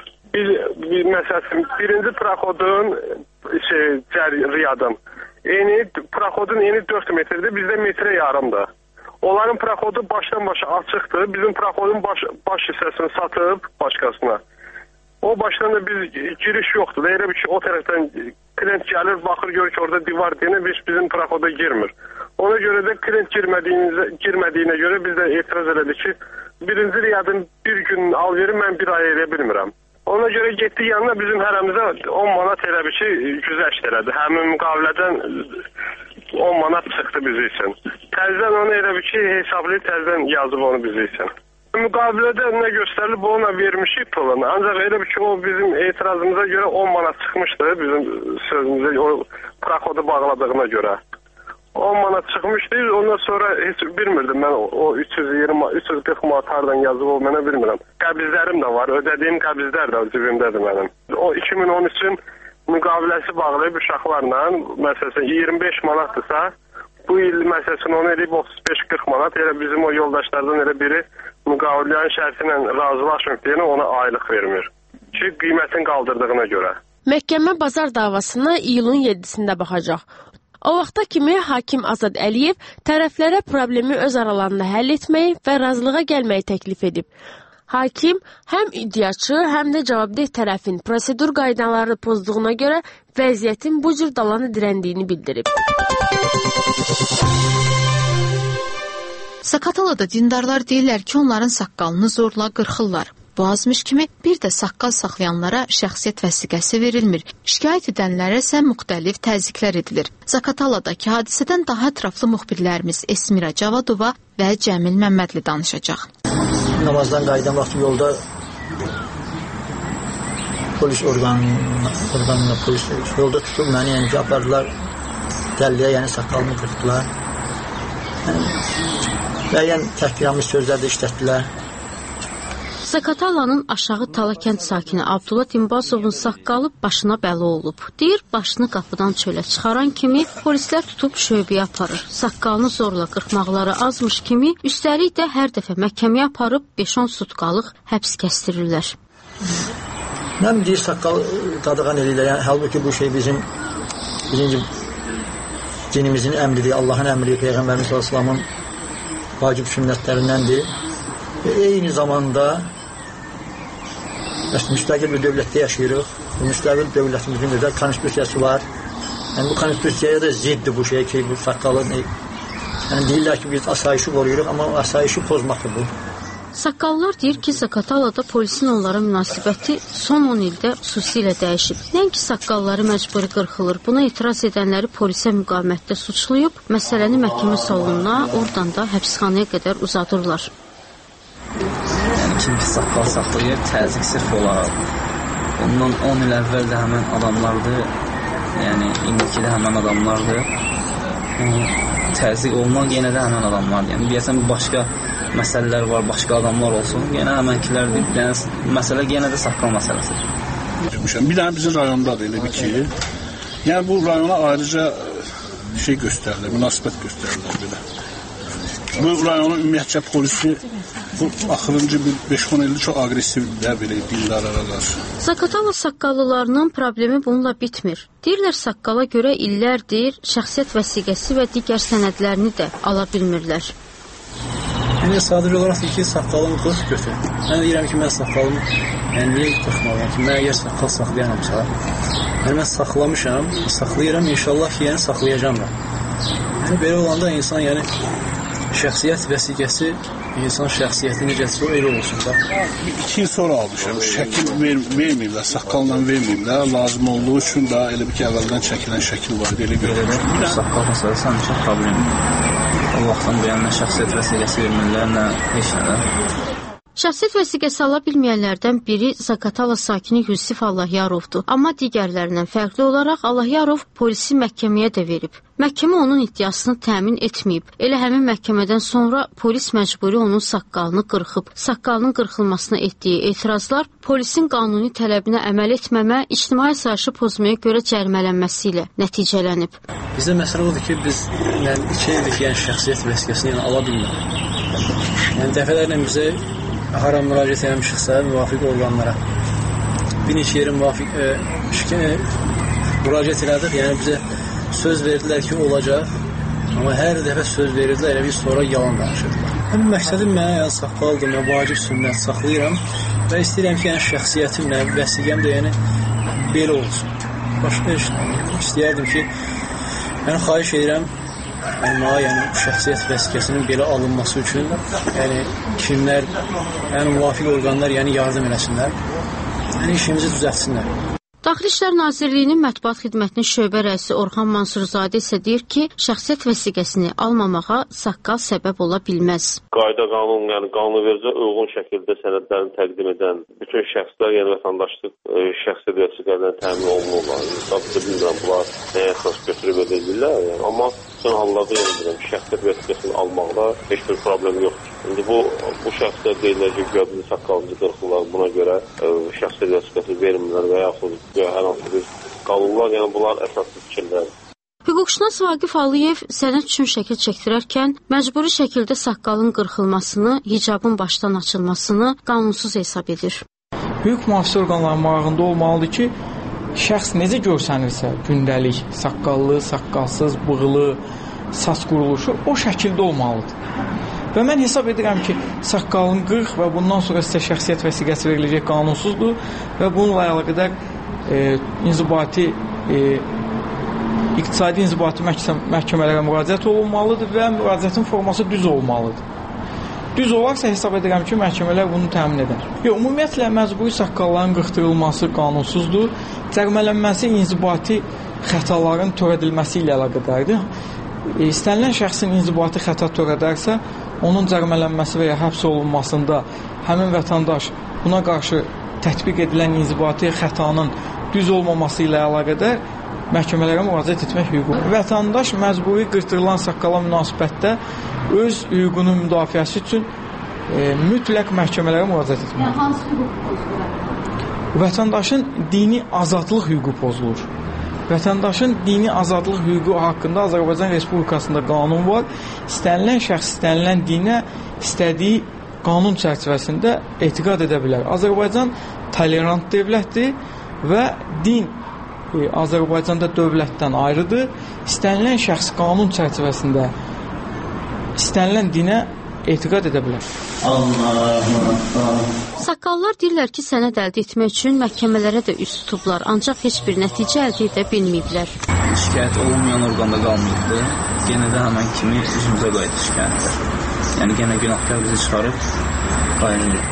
Məsələn, birinci praxodun riyadım. Praxodun eni 4 metrdir, bizdə metrə yarımdır. Onların praxodu başdan başa açıqdır. Bizim praxodun baş hissəsini satıb başqasına. O başdan da biz giriş yoxdur. Elə bir ki, o tərəfdən klient gəlir, baxır, görür ki, orada divar deyinə bizim praxoda girmir. Ona görə də klient girmədiyinə görə biz də etiraz elədik ki, birinci riyadın bir gün alveri mən bir ay elə bilmirəm. Ona görə getdik yanına bizim hərəmizə 10 manat elə bir ki, güzəşt elədi. Həmin müqavilədən 10 manat çıxdı bizi üçün. Təzdən onu elə bir ki, hesablayıb təzdən yazıb onu bizi üçün. Müqavilədə nə göstərilib, ona vermişik pulunu. Ancaq elə bir ki, o bizim etirazımıza görə 10 manat çıxmışdı bizim sözümüzə, o praxodu bağladığına görə. 10 manat çıxmışdı, ondan sonra heç bilmirdim mən o 340 manat hardan yazıb o mənə bilmirəm. Qəbizlərim də var, ödədiyim qəbizlər də cibimdədir mənim. O 2013-ün müqaviləsi bağlayıb uşaqlarla, məsələn 25 manatdırsa, bu il məsələn onu eləyib 35-40 manat, elə bizim o yoldaşlardan elə biri müqavilənin şərti ilə razılaşmıb deyən ona aylıq vermir. Ki, qiymətin qaldırdığına görə. Məhkəmə bazar davasına iyulun 7-sində baxacaq. O vaxta kimi hakim Azad Əliyev tərəflərə problemi öz aralarında həll etməyi və razılığa gəlməyi təklif edib. Hakim həm iddiaçı, həm də cavabdeh tərəfin prosedur qaydalarını pozduğuna görə vəziyyətin bu cür dalanı dirəndiyini bildirib. Sakatalada dindarlar deyirlər ki, onların saqqalını zorla qırxırlar. Bu azmış kimi bir də saqqal saxlayanlara şəxsiyyət vəsiqəsi verilmir. Şikayət edənlərə isə müxtəlif təzyiqlər edilir. Zakataladakı hadisədən daha ətraflı müxbirlərimiz Esmira Cavadova və Cəmil Məmmədli danışacaq. Namazdan qayıdan vaxt yolda polis orqanına polis yolda tutub məni, yəni ki, apardılar dəlliyə, yəni saqqalımı qırxdılar. Müəyyən təhqiramiz sözlər də işlətdilər. Zakatalanın aşağı Tala kənd sakini Abdullah Dimbasovun saqqalı başına bəla olub. Deyir, başını qapıdan çölə çıxaran kimi polislər tutub şöbəyə aparır. Saqqalını zorla qırxmaqları azmış kimi, üstəlik də hər dəfə məhkəməyə aparıb 5-10 sutqalıq həbs kəstirirlər. Mən deyir, saqqal qadağan edirlər. Yəni, halbuki bu şey bizim birinci dinimizin əmridir, Allahın əmri, Peyğəmbərimiz s.ə.v-in vacib sünnətlərindəndir. Və eyni zamanda müstəqil bir dövlətdə yaşayırıq. müstəqil dövlətimizin özəl konstitusiyası var. Yəni bu konstitusiyaya da ziddir bu şey ki, bu saqqalı yəni deyirlər ki, biz asayişi qoruyuruq, amma asayişi pozmaqdır bu. Saqqallar deyir ki, Zaqatalada polisin onlara münasibəti son 10 ildə xüsusilə dəyişib. Nəinki saqqalları məcburi qırxılır. Buna etiraz edənləri polisə müqavimətdə suçlayıb, məsələni məhkəmə salonuna, oradan da həbsxanaya qədər uzadırlar. Yəni kim ki, saqqal saxlayır, təzyiq sırf olaraq. Ondan 10 il əvvəl də həmən adamlardır, yəni indiki də həmən adamlardır. Təzyiq olmaq yenə də həmən adamlardır. Yəni deyəsən başqa məsələlər var, başqa adamlar olsun, yenə həmənkilərdir. Yəni məsələ yenə də saqqal məsələsidir. Bir dənə bizim rayondadır elə bir ki, yəni bu rayona ayrıca şey göstərilir, münasibət göstərilir belə. Bu rayonun ümumiyyətcə polisi bu axırıncı 5-10 ildir çox aqressivdirlər belə dillərə qarşı. Zaqatala saqqallılarının problemi bununla bitmir. Deyirlər saqqala görə illərdir şəxsiyyət vəsiqəsi və digər sənədlərini də ala bilmirlər. Yəni sadəcə olaraq ki, saqqalımı qırx götür. Mən deyirəm ki, mən saqqalımı niyə qırxmalıyam ki, mən əgər saqqal saxlayanamsa, yəni mən saxlamışam, saxlayıram, inşallah ki, yəni saxlayacam da. Yəni belə olanda insan, yəni şəxsiyyət vəsiqəsi, insan şəxsiyyəti necəsə o elə olsun da. 2 il sonra almışam, şəkil verməyiblər, saqqalla verməyiblər, lazım olduğu üçün də elə bir ki, əvvəldən çəkilən şəkil var, elə görürəm. Saqqal məsələsi həmişə problemdir. O vaxtdan bu yana şəxsiyyət vəsiqəsi vermirlər, nə heç nədə. Şəxsiyyət vəsiqəsi ala bilməyənlərdən biri Zaqatala sakini Yusif Allahyarovdur. Amma digərlərindən fərqli olaraq Allahyarov polisi məhkəməyə də verib. Məhkəmə onun iddiasını təmin etməyib. Elə həmin məhkəmədən sonra polis məcburi onun saqqalını qırxıb. Saqqalının qırxılmasına etdiyi etirazlar polisin qanuni tələbinə əməl etməmə, ictimai asayişi pozmaya görə cərimələnməsi ilə nəticələnib. Bizdə məsələ odur ki, biz 2 ildir ki, şəxsiyyət vəsiqəsini ala bilmirik. Yəni dəfələrlə bizə hara müraciət etmişiksə, müvafiq orqanlara bir neçə yerin müraciət elədik, yəni bizə söz verdilər ki, olacaq, amma hər dəfə söz verirdilər, elə biz sonra yalan danışırdılar. Həmin məqsədim mənə yəni saqqaldır, mən vacib sünnət saxlayıram və istəyirəm ki, yəni şəxsiyyətimlə, vəsiqəm də yəni belə olsun. Başqa istəyərdim ki, yəni xahiş edirəm, yəni şəxsiyyət vəsiqəsinin belə alınması üçün yəni kimlər, yəni müvafiq orqanlar yəni yardım eləsinlər, yəni işimizi düzəltsinlər. Daxili İşlər Nazirliyinin mətbuat xidmətinin şöbə rəisi Orxan Mansurzadə isə deyir ki, şəxsiyyət vəsiqəsini almamağa saqqal səbəb ola bilməz. Qayda qanun, yəni qanunvericə uyğun şəkildə sənədlərini təqdim edən bütün şəxslər, yəni vətəndaşlıq şəxsiyyət vəsiqələrindən təmin olunurlar. Tabii bilmirəm, bunlar nəyə əsas götürüb edirlər, yəni. Amma son hallarda yəni şəxsiyyət vəsiqəsini almaqda heç bir problem yoxdur. İndi bu şəxslər deyirlər ki, göbünü saqqalımızı qırxırlar, buna görə şəxsiyyət vəsiqəsi vermirlər və yaxud hər hansı bir qalırlar, yəni bunlar əsaslı fikirlərdir. Hüquqşünas Vaqif Aliyev sənəd üçün şəkil çəkdirərkən məcburi şəkildə saqqalın qırxılmasını, hicabın başdan açılmasını qanunsuz hesab edir. Hüquq mühafizə orqanlarının marağında olmalıdır ki, şəxs necə görsənirsə, gündəlik, saqqallı, saqqalsız, bığılı, saç quruluşu o şəkildə olmalıdır. Və mən hesab edirəm ki, saqqalın qırx və bundan sonra sizə şəxsiyyət vəsiqəsi veriləcək qanunsuzdur və bununla əlaqədar iqtisadi inzibati məhkəmələrə müraciət olunmalıdır və müraciətin forması düz olmalıdır. Düz olarsa hesab edirəm ki, məhkəmələr bunu təmin edər. Ümumiyyətlə, məcburi saqqalların qırxdırılması qanunsuzdur. Cərimələnməsi inzibati xətaların törədilməsi ilə əlaqədardır. İstənilən şəxsin inzibati xəta törədərsə, onun cərimələnməsi və ya həbs olunmasında həmin vətəndaş buna qarşı tətbiq edilən inzibati xətanın düz olmaması ilə əlaqədar məhkəmələrə müraciət etmək hüququ. Vətəndaş məcburi qırxdırılan saqqala münasibətdə öz hüququnun müdafiəsi üçün mütləq məhkəmələrə müraciət etməlidir. Hansı hüquq pozulur? Vətəndaşın dini azadlıq hüququ pozulur. Vətəndaşın dini azadlıq hüququ haqqında Azərbaycan Respublikasında qanun var. İstənilən şəxs istənilən dinə istədiyi qanun çərçivəsində etiqad edə bilər. Azərbaycan tolerant dövlətdir və din Azərbaycanda dövlətdən ayrıdır. İstənilən şəxs qanun çərçivəsində istənilən dinə etiqad edə bilər. Saqqallar deyirlər ki, sənəd əldə etmək üçün məhkəmələrə də üst tutublar, ancaq heç bir nəticə əldə edə bilməyiblər. Şikayət olmayan orqanda qalmayıbdır. Yenə də həmən kimi üzümüzə qayıtdı şikayətlər. Yəni, yenə günahkar bizi çıxarıb qayınlayıb.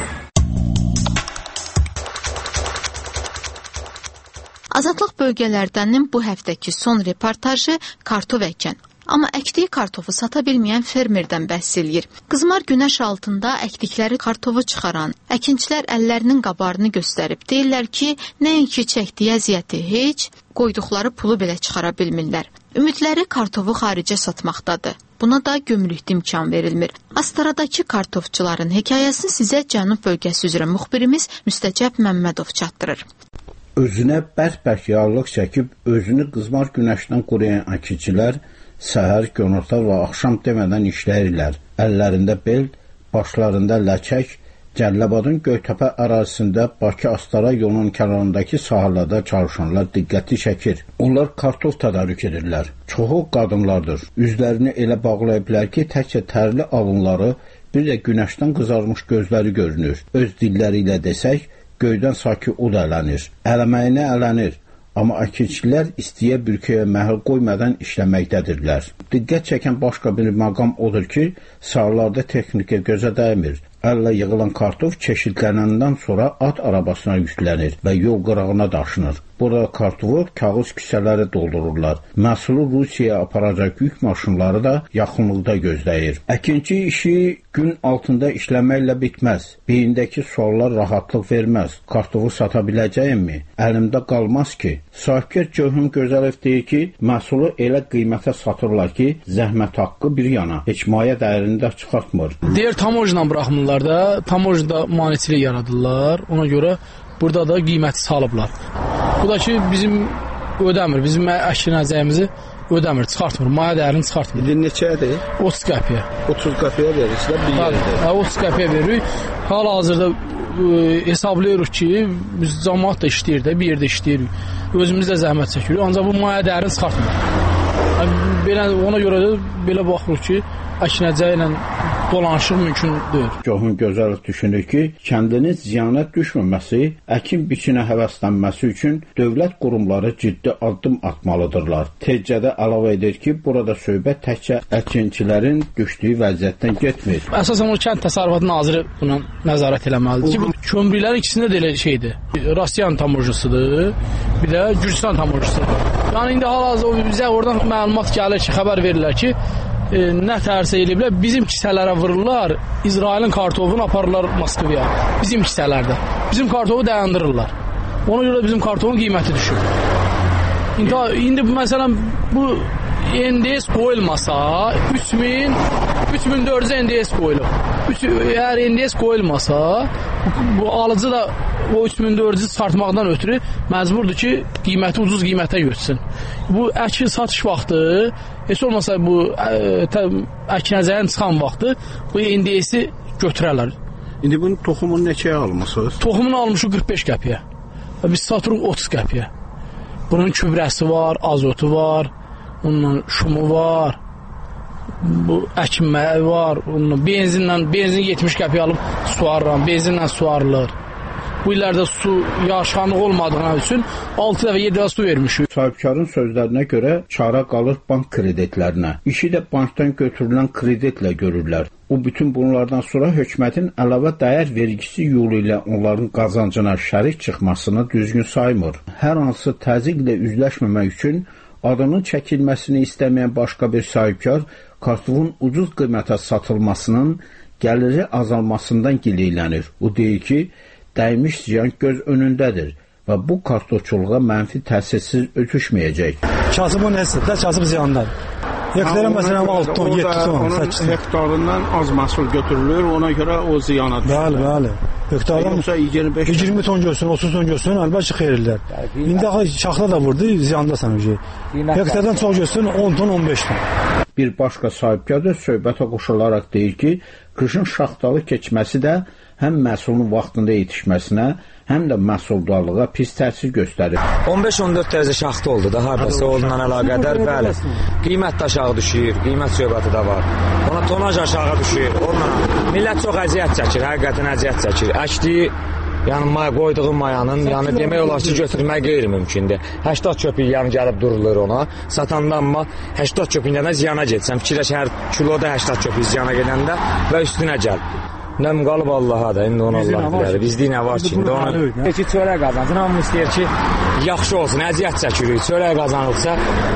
Azadlıq bölgələrdənin bu həftəki son reportajı kartov əkən. Amma əkdiyi kartofu sata bilməyən fermerdən bəhs eləyir. Qızmar günəş altında əkdikləri kartofu çıxaran əkinçilər əllərinin qabarını göstərib. Deyirlər ki, nəinki çəkdiyi əziyyəti heç, qoyduqları pulu belə çıxara bilmirlər. Ümidləri kartofu xaricə satmaqdadır. Buna da gömrükdə imkan verilmir. Astaradakı kartofçuların hekayəsini sizə Cənub bölgəsi üzrə müxbirimiz Müstəcəb Məmmədov çatdırır. Özünə bərk-bərk yağlıq çəkib, özünü qızmar günəşdən qoruyan əkinçilər səhər, günorta və axşam demədən işləyirlər. Əllərində bel, başlarında ləkək, Cəlilabadın Göytəpə ərazisində Bakı-Astara yolunun kənarındakı sahələrdə çalışanlar diqqəti çəkir. Onlar kartof tədarük edirlər. Çoxu qadınlardır. Üzlərini elə bağlayıblar ki, təkcə tərli alınları, bir də günəşdən qızarmış gözləri görünür. Öz dilləri ilə desək, göydən saki ud ələnir. Ələməyinə ələnir. Amma əkinçilər istiyə bürkəyə məhəl qoymadan işləməkdədirlər. Diqqət çəkən başqa bir məqam odur ki, sahələrdə texnika gözə dəymir. Əllə yığılan kartof çeşidlənəndən sonra at arabasına yüklənir və yol qırağına daşınır. Burada kartofu kağız küsələri doldururlar. Məhsulu Rusiyaya aparacaq yük maşınları da yaxınlıqda gözləyir. Əkinçi işi gün altında işləməklə bitməz. Beyindəki suallar rahatlıq verməz. Kartofu sata biləcəyimmi? Əlimdə qalmaz ki. Sahibkar Cöhüm Gözəlev deyir ki, məhsulu elə qiymətə satırlar ki, zəhmət haqqı bir yana, heç mayə dəyərində çıxartmır. Deyir tamojla buraxmırlar da, tamojda maneçilik yaradırlar. Ona görə burada da qiyməti salıblar. Bu da ki, bizim ödəmir, bizim əşkinəcəyimizi ödəmir, çıxartmır, maya dəyərini çıxartmır. İndi neçədir? 30 qəpiyə. 30 qəpiyə verirsilər bir yerdə. 30 qəpiyə veririk. Hal-hazırda hesablayırıq ki, biz cəmaət də işləyir də, bir yerdə işləyirik. Özümüz də zəhmət çəkirik, ancaq bu maya dəyərini çıxartmır. Belə, ona görə də belə baxırıq ki, əşkinəcəklə dolanışıq mümkün deyil. Cöhüm Gözəlev düşünür ki, kəndinin ziyana düşməməsi, əkin-biçinə həvəslənməsi üçün dövlət qurumları ciddi addım atmalıdırlar. Tezcədə əlavə edir ki, burada söhbət təkcə əkinçilərin düşdüyü vəziyyətdən getmir. Əsasən o kənd təsərrüfatı naziri buna nəzarət eləməlidir ki, kömrüklərin ikisində də elə şeydir. Rusiyan tamojisidir, bir də Gürcistan tamojisidir. Yəni indi hal-hazırda bizə oradan məlumat gəlir ki, xəbər verirlər ki, nə tərsə eləyiblər, bizim kisələrə vururlar, İsrailin kartofunu aparırlar Moskvaya, bizim kisələrdə. Bizim kartofu dayandırırlar. Ona görə bizim kartofun qiyməti düşür. İndi məsələn, bu NDS qoyulmasa, 3400 NDS qoyulur. Əgər NDS qoyulmasa, bu alıcı da o 3400 çıxartmaqdan ötürü məcburdur ki, qiyməti ucuz qiymətə götürsün. Bu əkin satış vaxtı, heç olmasa bu əkinəcəyin çıxan vaxtı bu NDS-i götürərlər. İndi bunun toxumunu neçəyə almışsınız? Toxumunu almışıq 45 qəpiyə. Biz satırıq 30 qəpiyə. Bunun kübrəsi var, azotu var, onunla şumu var, bu əkinməyi var, benzin 70 qəpiyə alıb suarıram, benzinlə suarılır. Bu illərdə su yağışxanlıq olmadığına üçün 6 dəfə 7 dəfə su vermişik. Sahibkarın sözlərinə görə çara qalır bank kreditlərinə. İşi də bankdan götürülən kreditlə görürlər. O bütün bunlardan sonra hökumətin əlavə dəyər vergisi yolu ilə onların qazancına şərik çıxmasını düzgün saymır. Hər hansı təzyiqlə üzləşməmək üçün adının çəkilməsini istəməyən başqa bir sahibkar kartofun ucuz qiymətə satılmasının gəliri azalmasından gileylənir. O deyir ki, dəymiş ziyan göz önündədir və bu kartofçuluğa mənfi təsirsiz ötüşməyəcək. Kasıbın həsiyyətdə kasıb ziyandadır. Hektarın məsələn 6 ton, 7 ton, 8 ton. Hektarından az məhsul götürülür, ona görə o ziyana düşür. Bəli. Hektardan 20 ton görsün, 30 ton görsün, əlbəttə xeyirlər. İndi şaxla da vurdu, ziyandasan. Hektardan çox görsün, 10 ton, 15 ton. Bir başqa sahibkar da söhbətə qoşularaq deyir ki, qışın şaxtalı keçməsi də həm məhsulun vaxtında yetişməsinə, həm də məhsuldarlığa pis təsir göstərir. 15-14 dərəcə şaxta oldu da, hardasa onunla əlaqədar, bəli. Qiymət də aşağı düşür, qiymət söhbəti də var. Ona tonaj aşağı düşür, onunla millət çox əziyyət çəkir, həqiqətən əziyyət çəkir. Əkdiyi, yəni qoyduğum mayanın, yəni demək olar ki, götürmək qeyri-mümkündür. 80 köpük yəni gəlib durulur ona, satanda amma 80 köpüklə ziyana getsən, fikirləş hər kiloda 80 köpük ziyana gedəndə və üstünə gəl. Nəm qalıb Allaha da, indi onu Allah bilər. Bizdə nə var ki, indi onu ki, çörək qazansın, hamı istəyir ki, yaxşı olsun, əziyyət çəkirik. Çörək qazanılsa,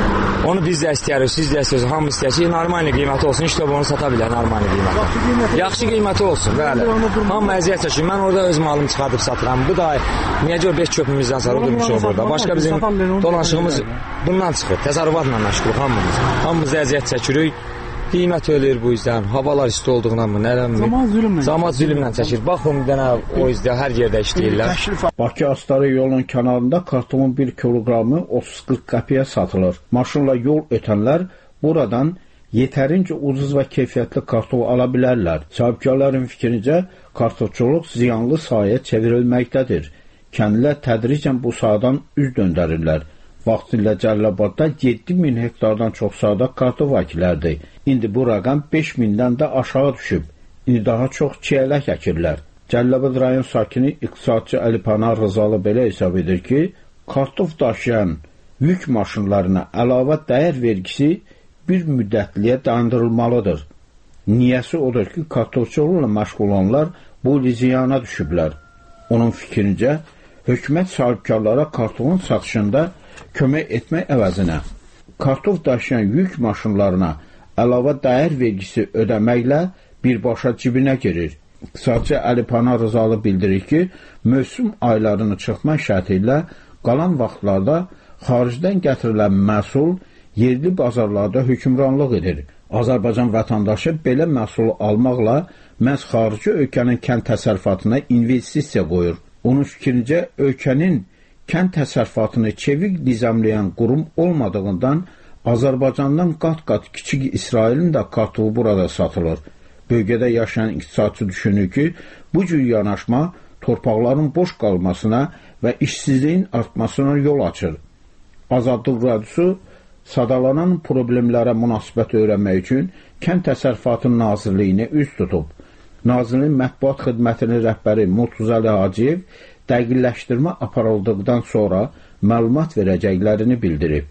onu biz də istəyirik, siz də istəyirsiniz, hamı istəyir ki, normal qiyməti olsun, işte onu sata bilər, normal qiyməti. Yaxşı qiyməti olsun, bəli. Hamı əziyyət çəkir. Mən orada öz malımı çıxardıb satıram. Bu da necə 5 köpümüzdən sonra durmuşuq burada. Başqa bizim dolanışığımız bundan çıxır. Təsərrüfatla məşğuluq hamımız. Hamımız əziyyət çəkirik. Qiymət ölür bu yüzdən, havalar isti olduğundan mı, nədən mi? Zaman zülmlə çəkir. Baxın, o yüzdən hər yerdə işləyirlər. Bakı Astara yolun kənarında kartonun 1 kiloqramı 30-40 qəpiyə satılır. Maşınla yol ötənlər buradan yetərincə ucuz və keyfiyyətli karton ala bilərlər. Sahibkarların fikrincə, kartonçuluq ziyanlı sahəyə çevrilməkdədir. Kəndlilər tədricən bu sahadan üz döndərirlər. Vaxtilə Cəlilabadda 7000 hektardan çox sahədə kartof əkilərdi. İndi bu rəqəm 5000-dən də aşağı düşüb. İndi daha çox çiyələk əkirlər. Cəlilabad rayon sakini iqtisadçı Əli Pənar Rızalı belə hesab edir ki, kartof daşıyan yük maşınlarına əlavə dəyər vergisi bir müddətliyə dayandırılmalıdır. Niyəsi odur ki, kartofçuluqla məşğul olanlar bu ziyana düşüblər. Onun fikrincə, hökumət sahibkarlara kartofun satışında kömək etmək əvəzinə kartof daşıyan yük maşınlarına əlavə dəyər vergisi ödəməklə birbaşa cibinə girir. İqtisadçı Əli Pənar Rızalı bildirir ki, mövsüm aylarını çıxma şərti ilə qalan vaxtlarda xaricdən gətirilən məhsul yerli bazarlarda hökmranlıq edir. Azərbaycan vətəndaşı belə məhsulu almaqla məhz xarici ölkənin kənd təsərrüfatına investisiya qoyur. Onun fikrincə, ölkənin kənd təsərrüfatını çevik nizamlayan qurum olmadığından Azərbaycandan qat-qat kiçik İsrailin də kartofu burada satılır. Bölgədə yaşayan iqtisadçı düşünür ki, bu cür yanaşma torpaqların boş qalmasına və işsizliyin artmasına yol açır. Azadlıq Radiosu sadalanan problemlərə münasibət öyrənmək üçün Kənd Təsərrüfatı Nazirliyinə üz tutub. Nazirliyin mətbuat xidmətinin rəhbəri Murtuzəli Hacıyev dəqiqləşdirmə aparıldıqdan sonra məlumat verəcəklərini bildirib.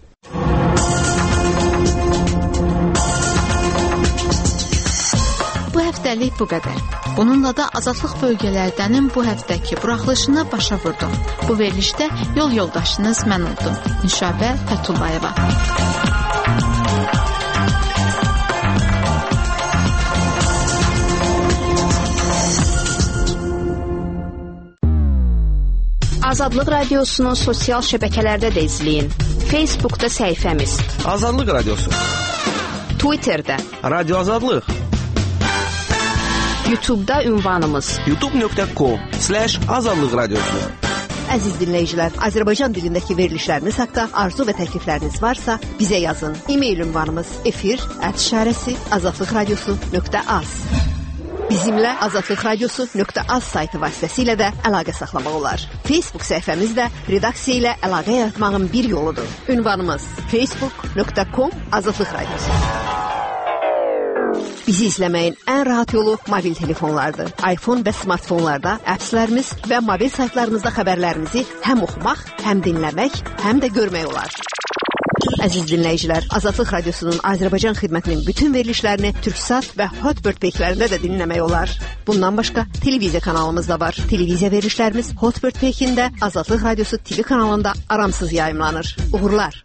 Bu həftəlik bu qədər. Bununla da Azadlıq bölgələrdənin bu həftəki buraxılışına başa vurduq. Bu verilişdə yol yoldaşınız mən oldum, Nüşabə Fətullayeva. Azadlıq Radiosunu sosial şəbəkələrdə də izləyin. Facebookda səhifəmiz Azadlıq Radiosu, Twitterdə Radio Azadlıq, YouTube'da ünvanımız youtube.com/Azadlıq Radiosu. Əziz dinləyicilər, Azərbaycan dilindəki verilişlərimiz haqqında arzu və təklifləriniz varsa bizə yazın. E-mail ünvanımız efir@azadlıqradiosu.az. Bizimlə Azadlıq Radiosu.az saytı vasitəsilə də əlaqə saxlamaq olar. Facebook səhifəmizdə redaksiya ilə əlaqə yaratmağın bir yoludur. Ünvanımız facebook.com/Azadlıq Radiosu. Bizi izləməyin ən rahat yolu mobil telefonlardır. iPhone və smartfonlarda appslərimiz və mobil saytlarımızda xəbərlərimizi həm oxumaq, həm dinləmək, həm də görmək olar. Əziz dinləyicilər, Azadlıq Radiosunun Azərbaycan xidmətinin bütün verilişlərini Türksat və Hotbird peykilərində də dinləmək olar. Bundan başqa televiziya kanalımız da var. Televiziya verilişlərimiz Hotbird peykində Azadlıq Radiosu TV kanalında aramsız yayımlanır. Uğurlar!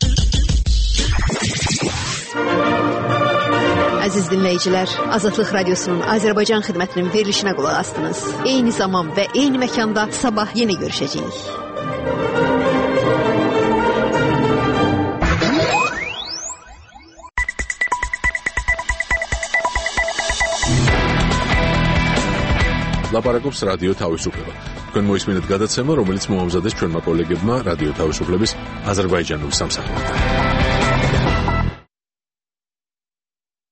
Əziz dinləyicilər, Azadlıq Radiosunun Azərbaycan xidmətinin verilişinə qulaq asdınız. Eyni zaman və eyni məkanda sabah yenə görüşəcəyik. ლაპარაკობს რადიო თავისუფლება. თქვენ მოისმინეთ გადაცემა, რომელიც მოამზადეს ჩვენმა კოლეგებმა რადიო თავისუფლების აზერბაიჯანულ სამსახურში.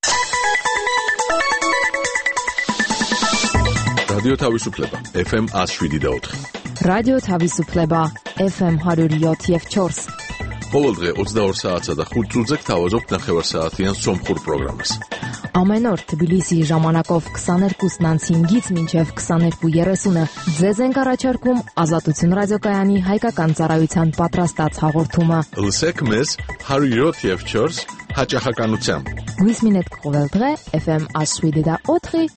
რადიო თავისუფლება FM 107.4. რადიო თავისუფლება FM 107.4. ყოველდღე 22 საათსა და 5 წუთზე გთავაზობთ ნახევარსაათიან სომხურ პროგრამას. Ամեն օր Թբիլիսի ժամանակով 22:05-ից մինչև 22:30-ը ձեզ ենք առաջարկում Ազատություն ռադիոկայանի հայկական ծառայության պատրաստած հաղորդումը։ Լսեք մեզ 107.4 հաճախականությամբ։ Գույս մինետ կողել դղե FM 107.4